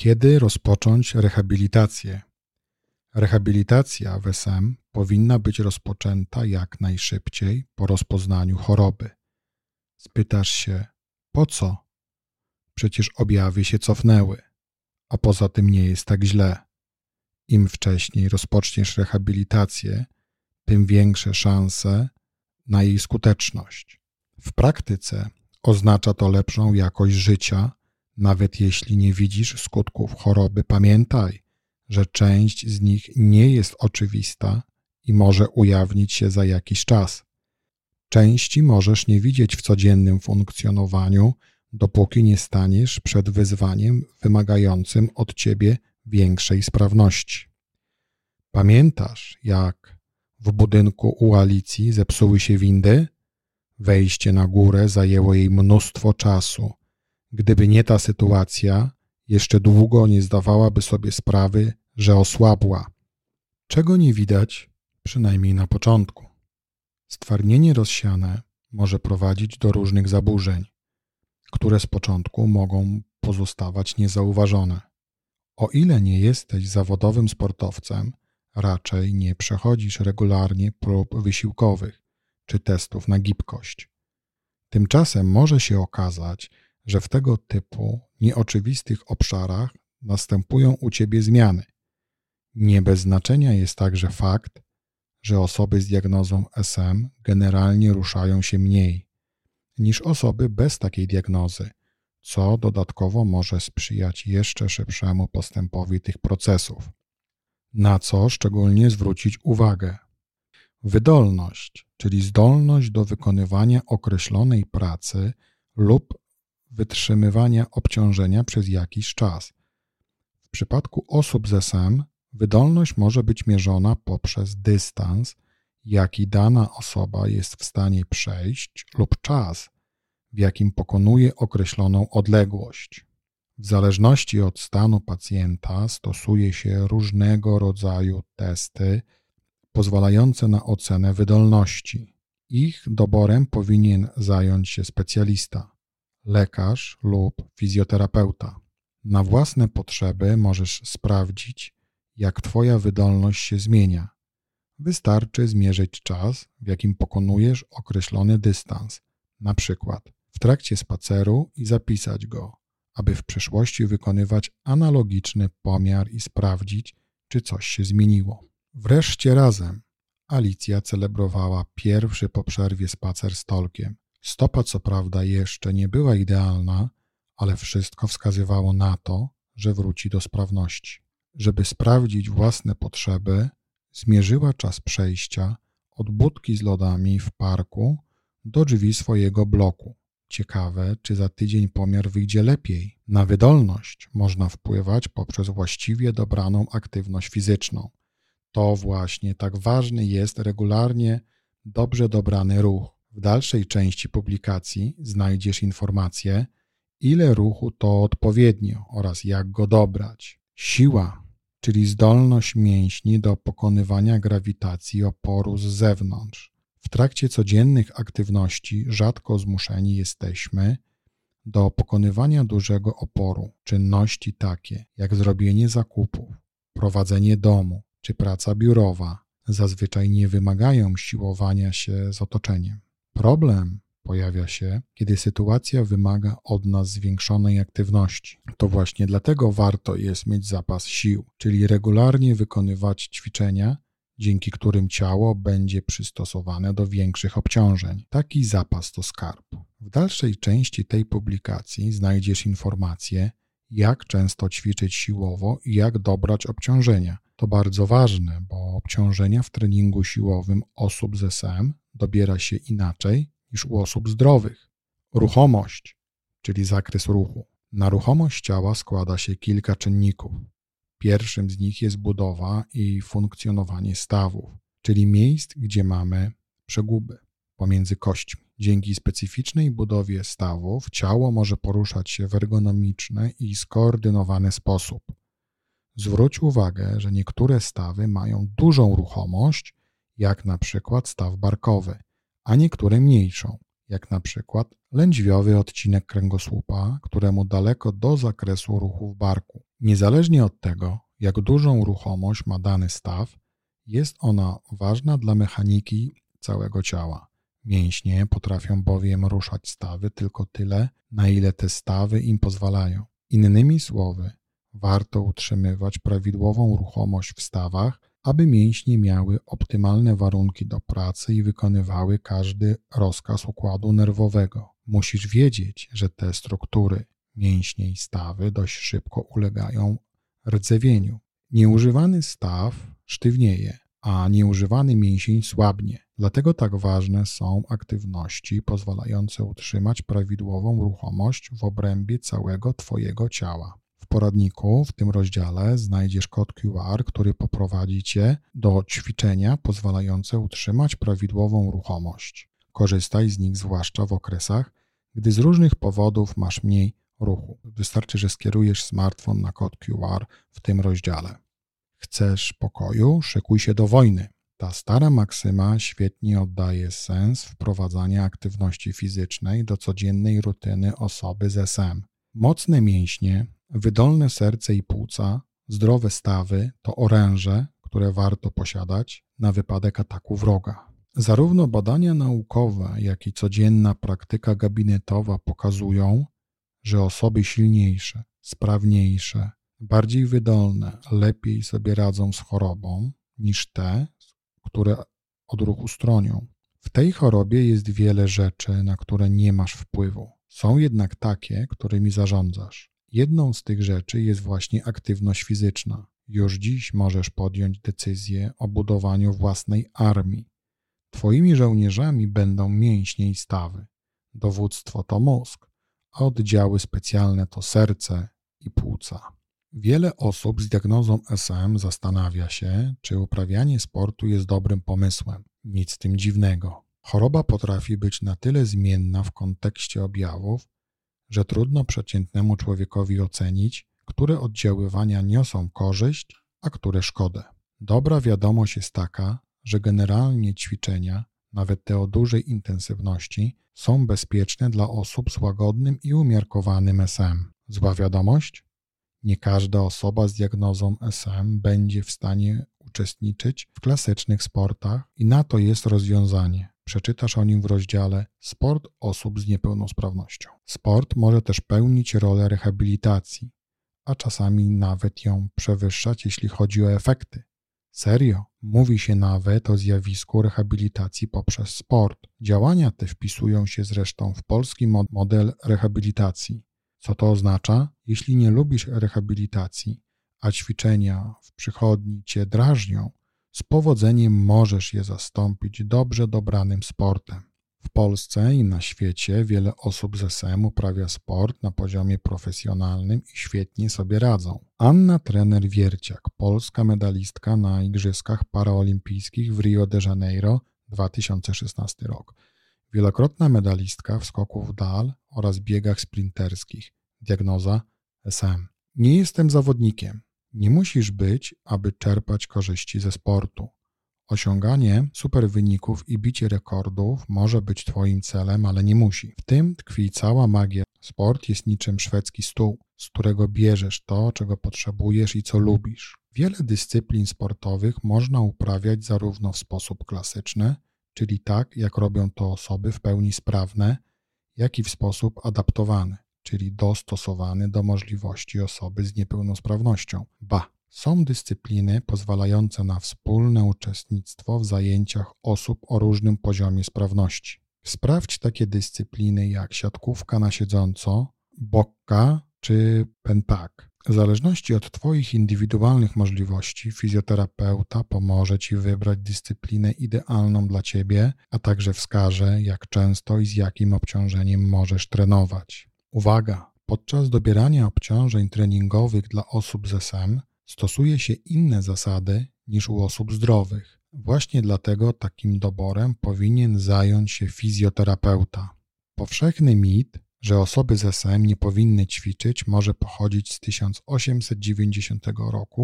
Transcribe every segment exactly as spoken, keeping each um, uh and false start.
Kiedy rozpocząć rehabilitację? Rehabilitacja w S M powinna być rozpoczęta jak najszybciej po rozpoznaniu choroby. Spytasz się, po co? Przecież objawy się cofnęły, a poza tym nie jest tak źle. Im wcześniej rozpoczniesz rehabilitację, tym większe szanse na jej skuteczność. W praktyce oznacza to lepszą jakość życia, nawet jeśli nie widzisz skutków choroby. Pamiętaj, że część z nich nie jest oczywista i może ujawnić się za jakiś czas. Części możesz nie widzieć w codziennym funkcjonowaniu, dopóki nie staniesz przed wyzwaniem wymagającym od ciebie większej sprawności. Pamiętasz, jak w budynku u Alicji zepsuły się windy? Wejście na górę zajęło jej mnóstwo czasu. Gdyby nie ta sytuacja, jeszcze długo nie zdawałaby sobie sprawy, że osłabła. Czego nie widać, przynajmniej na początku. Stwardnienie rozsiane może prowadzić do różnych zaburzeń, które z początku mogą pozostawać niezauważone. O ile nie jesteś zawodowym sportowcem, raczej nie przechodzisz regularnie prób wysiłkowych czy testów na gibkość. Tymczasem może się okazać, że w tego typu nieoczywistych obszarach następują u ciebie zmiany. Nie bez znaczenia jest także fakt, że osoby z diagnozą S M generalnie ruszają się mniej niż osoby bez takiej diagnozy, co dodatkowo może sprzyjać jeszcze szybszemu postępowi tych procesów. Na co szczególnie zwrócić uwagę? Wydolność, czyli zdolność do wykonywania określonej pracy lub wytrzymywania obciążenia przez jakiś czas. W przypadku osób z S M wydolność może być mierzona poprzez dystans, jaki dana osoba jest w stanie przejść, lub czas, w jakim pokonuje określoną odległość. W zależności od stanu pacjenta stosuje się różnego rodzaju testy pozwalające na ocenę wydolności. Ich doborem powinien zająć się specjalista, lekarz lub fizjoterapeuta. Na własne potrzeby możesz sprawdzić, jak twoja wydolność się zmienia. Wystarczy zmierzyć czas, w jakim pokonujesz określony dystans, na przykład w trakcie spaceru, i zapisać go, aby w przyszłości wykonywać analogiczny pomiar i sprawdzić, czy coś się zmieniło. Wreszcie razem Alicja celebrowała pierwszy po przerwie spacer z Tolkiem. Stopa co prawda jeszcze nie była idealna, ale wszystko wskazywało na to, że wróci do sprawności. Żeby sprawdzić własne potrzeby, zmierzyła czas przejścia od budki z lodami w parku do drzwi swojego bloku. Ciekawe, czy za tydzień pomiar wyjdzie lepiej. Na wydolność można wpływać poprzez właściwie dobraną aktywność fizyczną. To właśnie tak ważny jest regularnie dobrze dobrany ruch. W dalszej części publikacji znajdziesz informacje, ile ruchu to odpowiednio oraz jak go dobrać. Siła, czyli zdolność mięśni do pokonywania grawitacji oporu z zewnątrz. W trakcie codziennych aktywności rzadko zmuszeni jesteśmy do pokonywania dużego oporu. Czynności takie jak zrobienie zakupów, prowadzenie domu czy praca biurowa zazwyczaj nie wymagają siłowania się z otoczeniem. Problem pojawia się, kiedy sytuacja wymaga od nas zwiększonej aktywności. To właśnie dlatego warto jest mieć zapas sił, czyli regularnie wykonywać ćwiczenia, dzięki którym ciało będzie przystosowane do większych obciążeń. Taki zapas to skarb. W dalszej części tej publikacji znajdziesz informacje, jak często ćwiczyć siłowo i jak dobrać obciążenia. To bardzo ważne, bo obciążenia w treningu siłowym osób z S M dobiera się inaczej niż u osób zdrowych. Ruchomość, czyli zakres ruchu. Na ruchomość ciała składa się kilka czynników. Pierwszym z nich jest budowa i funkcjonowanie stawów, czyli miejsc, gdzie mamy przeguby pomiędzy kośćmi. Dzięki specyficznej budowie stawów ciało może poruszać się w ergonomiczny i skoordynowany sposób. Zwróć uwagę, że niektóre stawy mają dużą ruchomość, jak na przykład staw barkowy, a niektóre mniejszą, jak na przykład lędźwiowy odcinek kręgosłupa, któremu daleko do zakresu ruchu w barku. Niezależnie od tego, jak dużą ruchomość ma dany staw, jest ona ważna dla mechaniki całego ciała. Mięśnie potrafią bowiem ruszać stawy tylko tyle, na ile te stawy im pozwalają. Innymi słowy, warto utrzymywać prawidłową ruchomość w stawach, aby mięśnie miały optymalne warunki do pracy i wykonywały każdy rozkaz układu nerwowego. Musisz wiedzieć, że te struktury, mięśnie i stawy dość szybko ulegają rdzewieniu. Nieużywany staw sztywnieje, a nieużywany mięsień słabnie. Dlatego tak ważne są aktywności pozwalające utrzymać prawidłową ruchomość w obrębie całego Twojego ciała. W poradniku w tym rozdziale znajdziesz kod Q R, który poprowadzi Cię do ćwiczenia pozwalające utrzymać prawidłową ruchomość. Korzystaj z nich zwłaszcza w okresach, gdy z różnych powodów masz mniej ruchu. Wystarczy, że skierujesz smartfon na kod Q R w tym rozdziale. Chcesz pokoju? Szykuj się do wojny. Ta stara maksyma świetnie oddaje sens wprowadzania aktywności fizycznej do codziennej rutyny osoby z S M. Mocne mięśnie, wydolne serce i płuca, zdrowe stawy to oręże, które warto posiadać na wypadek ataku wroga. Zarówno badania naukowe, jak i codzienna praktyka gabinetowa pokazują, że osoby silniejsze, sprawniejsze, bardziej wydolne lepiej sobie radzą z chorobą niż te, które od ruchu stronią. W tej chorobie jest wiele rzeczy, na które nie masz wpływu. Są jednak takie, którymi zarządzasz. Jedną z tych rzeczy jest właśnie aktywność fizyczna. Już dziś możesz podjąć decyzję o budowaniu własnej armii. Twoimi żołnierzami będą mięśnie i stawy. Dowództwo to mózg, a oddziały specjalne to serce i płuca. Wiele osób z diagnozą S M zastanawia się, czy uprawianie sportu jest dobrym pomysłem. Nic z tym dziwnego. Choroba potrafi być na tyle zmienna w kontekście objawów, że trudno przeciętnemu człowiekowi ocenić, które oddziaływania niosą korzyść, a które szkodę. Dobra wiadomość jest taka, że generalnie ćwiczenia, nawet te o dużej intensywności, są bezpieczne dla osób z łagodnym i umiarkowanym S M. Zła wiadomość? Nie każda osoba z diagnozą S M będzie w stanie uczestniczyć w klasycznych sportach i na to jest rozwiązanie. Przeczytasz o nim w rozdziale Sport osób z niepełnosprawnością. Sport może też pełnić rolę rehabilitacji, a czasami nawet ją przewyższać, jeśli chodzi o efekty. Serio, mówi się nawet o zjawisku rehabilitacji poprzez sport. Działania te wpisują się zresztą w polski model rehabilitacji. Co to oznacza? Jeśli nie lubisz rehabilitacji, a ćwiczenia w przychodni Cię drażnią, z powodzeniem możesz je zastąpić dobrze dobranym sportem. W Polsce i na świecie wiele osób z S M uprawia sport na poziomie profesjonalnym i świetnie sobie radzą. Anna Trener-Wierciak, polska medalistka na Igrzyskach Paraolimpijskich w Rio de Janeiro dwa tysiące szesnasty rok. Wielokrotna medalistka w skoku w dal oraz biegach sprinterskich. Diagnoza S M. Nie jestem zawodnikiem. Nie musisz być, aby czerpać korzyści ze sportu. Osiąganie super wyników i bicie rekordów może być Twoim celem, ale nie musi. W tym tkwi cała magia. Sport jest niczym szwedzki stół, z którego bierzesz to, czego potrzebujesz i co lubisz. Wiele dyscyplin sportowych można uprawiać zarówno w sposób klasyczny, czyli tak, jak robią to osoby w pełni sprawne, jak i w sposób adaptowany, czyli dostosowany do możliwości osoby z niepełnosprawnością. Ba! Są dyscypliny pozwalające na wspólne uczestnictwo w zajęciach osób o różnym poziomie sprawności. Sprawdź takie dyscypliny jak siatkówka na siedząco, bokka czy pentak. W zależności od Twoich indywidualnych możliwości fizjoterapeuta pomoże Ci wybrać dyscyplinę idealną dla Ciebie, a także wskaże, jak często i z jakim obciążeniem możesz trenować. Uwaga! Podczas dobierania obciążeń treningowych dla osób z S M stosuje się inne zasady niż u osób zdrowych. Właśnie dlatego takim doborem powinien zająć się fizjoterapeuta. Powszechny mit, że osoby z S M nie powinny ćwiczyć, może pochodzić z tysiąc osiemset dziewięćdziesiątego roku,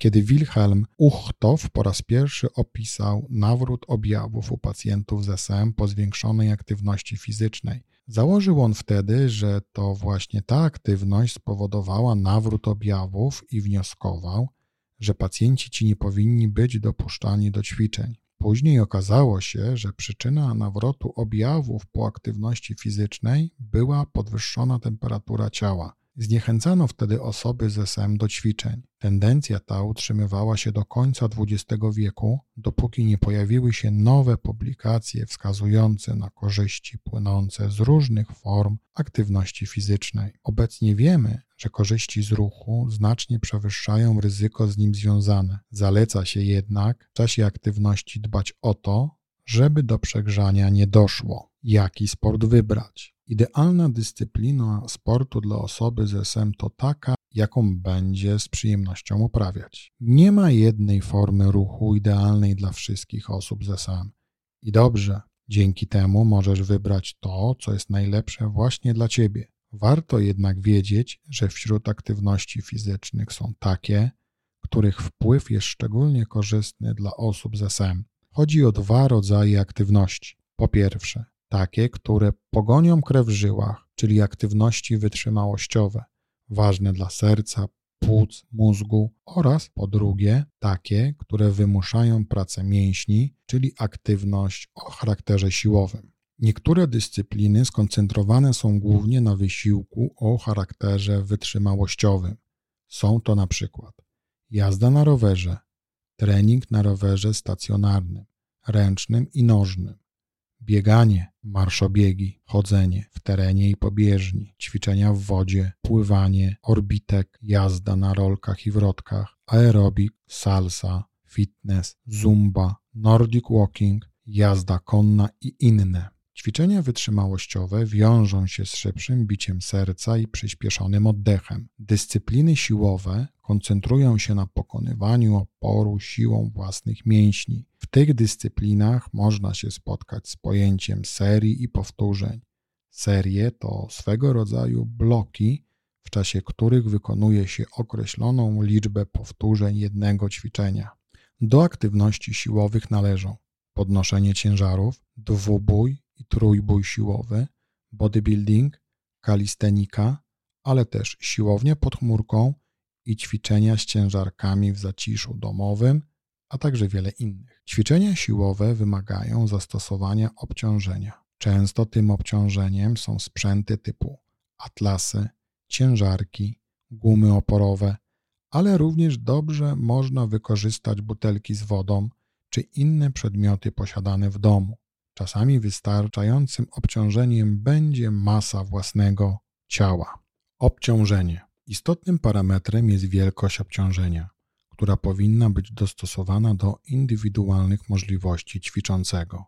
Kiedy Wilhelm Uchthoff po raz pierwszy opisał nawrót objawów u pacjentów z S M po zwiększonej aktywności fizycznej, założył on wtedy, że to właśnie ta aktywność spowodowała nawrót objawów i wnioskował, że pacjenci ci nie powinni być dopuszczani do ćwiczeń. Później okazało się, że przyczyna nawrotu objawów po aktywności fizycznej była podwyższona temperatura ciała. Zniechęcano wtedy osoby z S M do ćwiczeń. Tendencja ta utrzymywała się do końca dwudziestego wieku, dopóki nie pojawiły się nowe publikacje wskazujące na korzyści płynące z różnych form aktywności fizycznej. Obecnie wiemy, że korzyści z ruchu znacznie przewyższają ryzyko z nim związane. Zaleca się jednak w czasie aktywności dbać o to, żeby do przegrzania nie doszło. Jaki sport wybrać? Idealna dyscyplina sportu dla osoby z S M to taka, jaką będzie z przyjemnością uprawiać. Nie ma jednej formy ruchu idealnej dla wszystkich osób z S M. I dobrze, dzięki temu możesz wybrać to, co jest najlepsze właśnie dla Ciebie. Warto jednak wiedzieć, że wśród aktywności fizycznych są takie, których wpływ jest szczególnie korzystny dla osób z S M. Chodzi o dwa rodzaje aktywności. Po pierwsze, takie, które pogonią krew w żyłach, czyli aktywności wytrzymałościowe, ważne dla serca, płuc, mózgu, oraz po drugie, takie, które wymuszają pracę mięśni, czyli aktywność o charakterze siłowym. Niektóre dyscypliny skoncentrowane są głównie na wysiłku o charakterze wytrzymałościowym. Są to na przykład jazda na rowerze, trening na rowerze stacjonarnym, ręcznym i nożnym, bieganie, marszobiegi, chodzenie w terenie i po bieżni, ćwiczenia w wodzie, pływanie, orbitek, jazda na rolkach i wrotkach, aerobik, salsa, fitness, zumba, nordic walking, jazda konna i inne. Ćwiczenia wytrzymałościowe wiążą się z szybszym biciem serca i przyspieszonym oddechem. Dyscypliny siłowe koncentrują się na pokonywaniu oporu siłą własnych mięśni. W tych dyscyplinach można się spotkać z pojęciem serii i powtórzeń. Serie to swego rodzaju bloki, w czasie których wykonuje się określoną liczbę powtórzeń jednego ćwiczenia. Do aktywności siłowych należą podnoszenie ciężarów, dwubój i trójbój siłowy, bodybuilding, kalistenika, ale też siłownia pod chmurką i ćwiczenia z ciężarkami w zaciszu domowym, a także wiele innych. Ćwiczenia siłowe wymagają zastosowania obciążenia. Często tym obciążeniem są sprzęty typu atlasy, ciężarki, gumy oporowe, ale również dobrze można wykorzystać butelki z wodą czy inne przedmioty posiadane w domu. Czasami wystarczającym obciążeniem będzie masa własnego ciała. Obciążenie. Istotnym parametrem jest wielkość obciążenia, która powinna być dostosowana do indywidualnych możliwości ćwiczącego.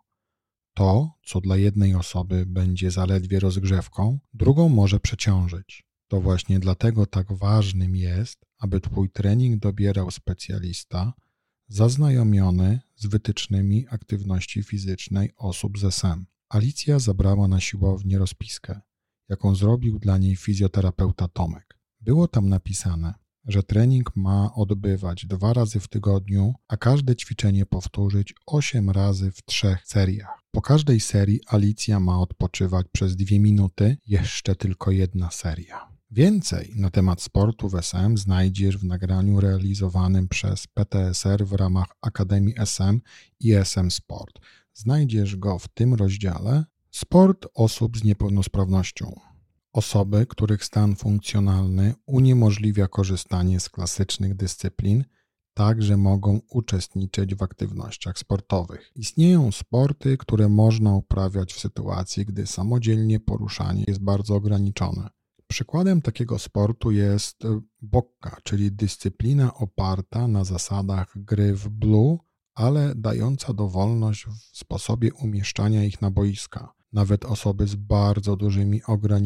To, co dla jednej osoby będzie zaledwie rozgrzewką, drugą może przeciążyć. To właśnie dlatego tak ważnym jest, aby Twój trening dobierał specjalista zaznajomiony z wytycznymi aktywności fizycznej osób z S M. Alicja zabrała na siłownię rozpiskę, jaką zrobił dla niej fizjoterapeuta Tomek. Było tam napisane, że trening ma odbywać dwa razy w tygodniu, a każde ćwiczenie powtórzyć osiem razy w trzech seriach. Po każdej serii Alicja ma odpoczywać przez dwie minuty, jeszcze tylko jedna seria. Więcej na temat sportu w S M znajdziesz w nagraniu realizowanym przez P T S R w ramach Akademii S M i S M Sport. Znajdziesz go w tym rozdziale Sport osób z niepełnosprawnością. Osoby, których stan funkcjonalny uniemożliwia korzystanie z klasycznych dyscyplin, także mogą uczestniczyć w aktywnościach sportowych. Istnieją sporty, które można uprawiać w sytuacji, gdy samodzielnie poruszanie jest bardzo ograniczone. Przykładem takiego sportu jest bokka, czyli dyscyplina oparta na zasadach gry w blue, ale dająca dowolność w sposobie umieszczania ich na boiska. Nawet osoby z bardzo dużymi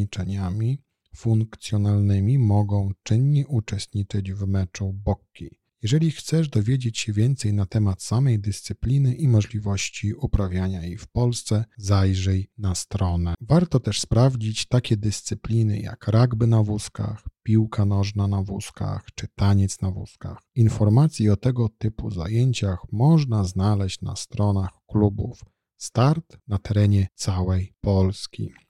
ograniczeniami funkcjonalnymi mogą czynnie uczestniczyć w meczu bokki. Jeżeli chcesz dowiedzieć się więcej na temat samej dyscypliny i możliwości uprawiania jej w Polsce, zajrzyj na stronę. Warto też sprawdzić takie dyscypliny jak rugby na wózkach, piłka nożna na wózkach czy taniec na wózkach. Informacji o tego typu zajęciach można znaleźć na stronach klubów Start na terenie całej Polski.